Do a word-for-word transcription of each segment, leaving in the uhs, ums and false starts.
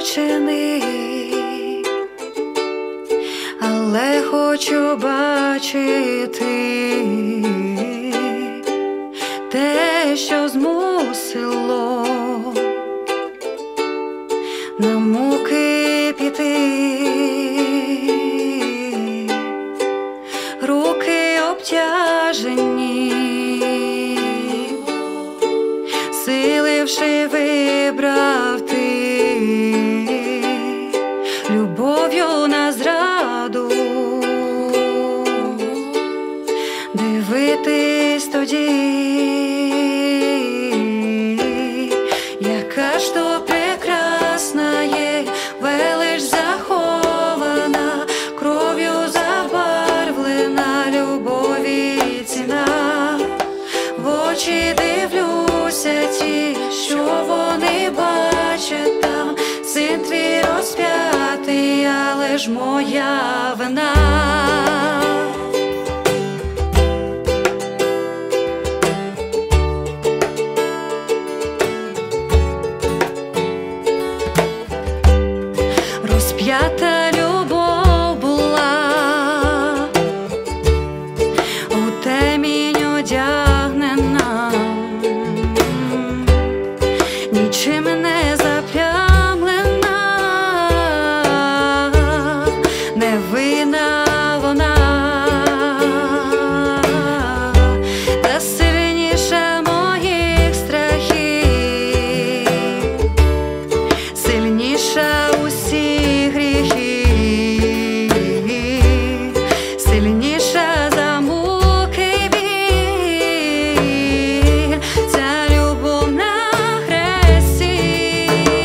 змучений, але хочу бачити те, що змусило на муки піти. Руки обтяжені, силивши вибрав ти любов'ю на зраду, дивитись тоді, яка ж то прекрасна є велич захована, кров'ю забарвлена любові ціна. В очі дивлюся ті, що вони бачать там, син твій розп'ятий, але ж моя вина. Розп'ята любов була, у темінь одягнена, нічим не заплямлена, невинна вона, та сильніша моїх страхів, сильніша усіх гріхів, сильніша за муки біль, ця любов на хресті,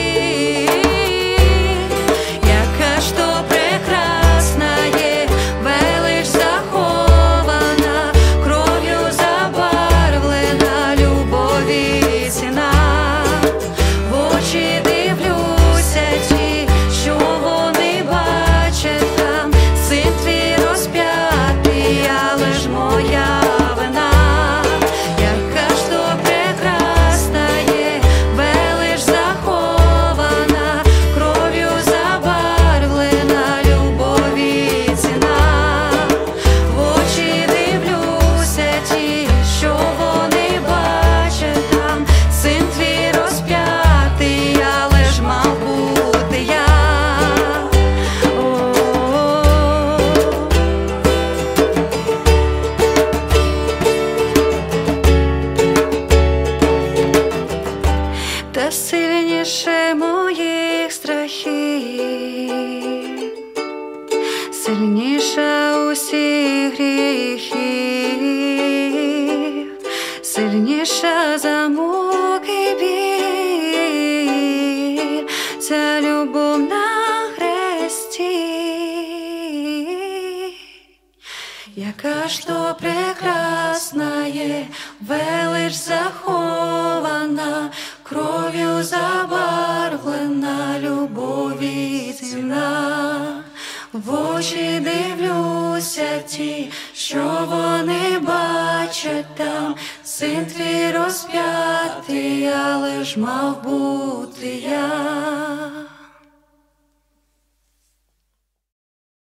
яка ж то прекрасна є велич захована, кров'ю забарвлена любові ціна. В очі дивлюся ті, що вони бачать там, син твій розп'ятий, але ж моя вина. Яка ж то прекрасна є велич захована, кров'ю забарвлена любові ціна. В очі дивлюся ті, що вони бачать там, син твій розп'ятий, але ж мав бути я. Та сильніше моїх страхів, сильніша усіх гріхів, сильніша за муки біль, ця любов на хресті, яка ж то прекрасна є велич захована, кров'ю забарвлена любові ціна. В очі дивлюся ті, що вони бачать там, син твій розп'ятий, але ж мав бути я.